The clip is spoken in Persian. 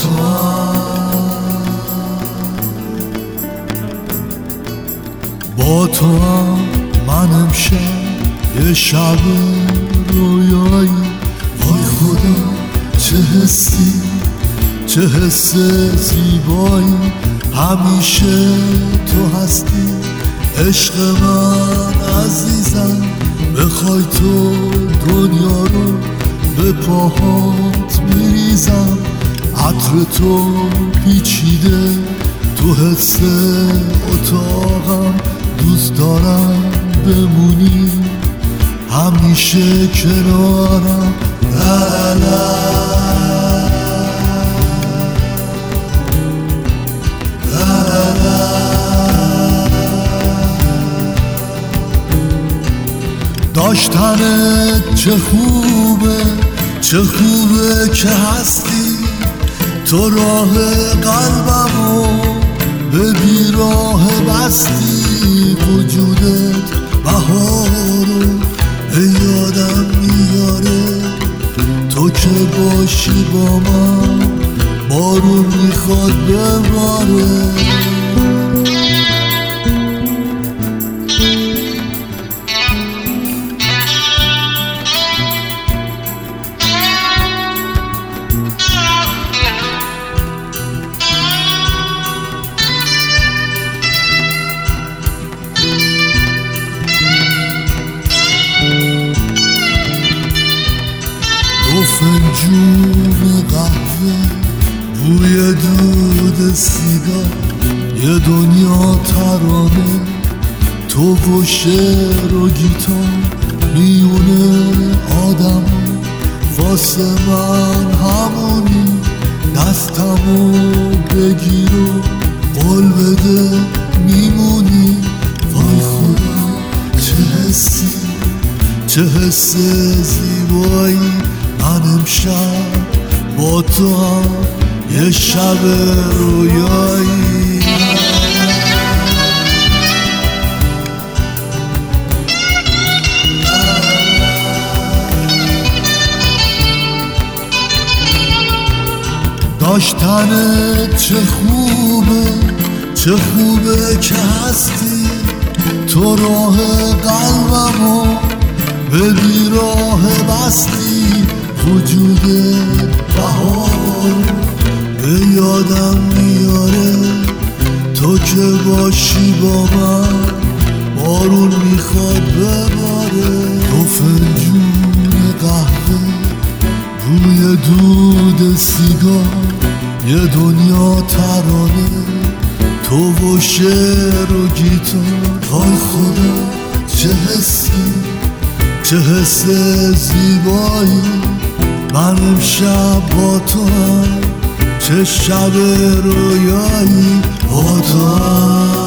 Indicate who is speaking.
Speaker 1: تو با تو من امشب یه شب رویایی. وای خدا چه حسی، چه حس زیبایی، همیشه تو هستی عشق من عزیزم. بخوای تو دنیا رو به پاهات میریزم، عطر تو پیچیده تو حس اتاقم، دوست دارم بمونی همیشه کنارم. لا لا داشتنت چه خوبه، چه خوبه که هستی تو، راه قلبمو به بیراه بستی. وجودت بهارو یادم میاره، تو که باشی با من بارون میخواد بباره. دو فنجون قهوه، بوی دود سیگار، یه دنیا ترانه، تو و شعر و گیتار، میونه آدم واسه من همونی. دستمو بگیر و قول بده میمونی. وای خدا چه حسی، چه حس زیبایی، من امشب با تو هم یه شب رویایی. داشتنت چه خوبه، چه خوبه که هستی تو، راه قلبمو به بیراه بستی. وجودت بهار به یادم میاره، تو که باشی با من بارون میخواد بباره. دو فنجون قهوه، بوی دود سیگار، یه دنیا ترانه، تو و شعر و گیتار. وای خدا چه حسی، چه حس زیبایی، من امشب با تو هم چه شب رویایی. با تو هم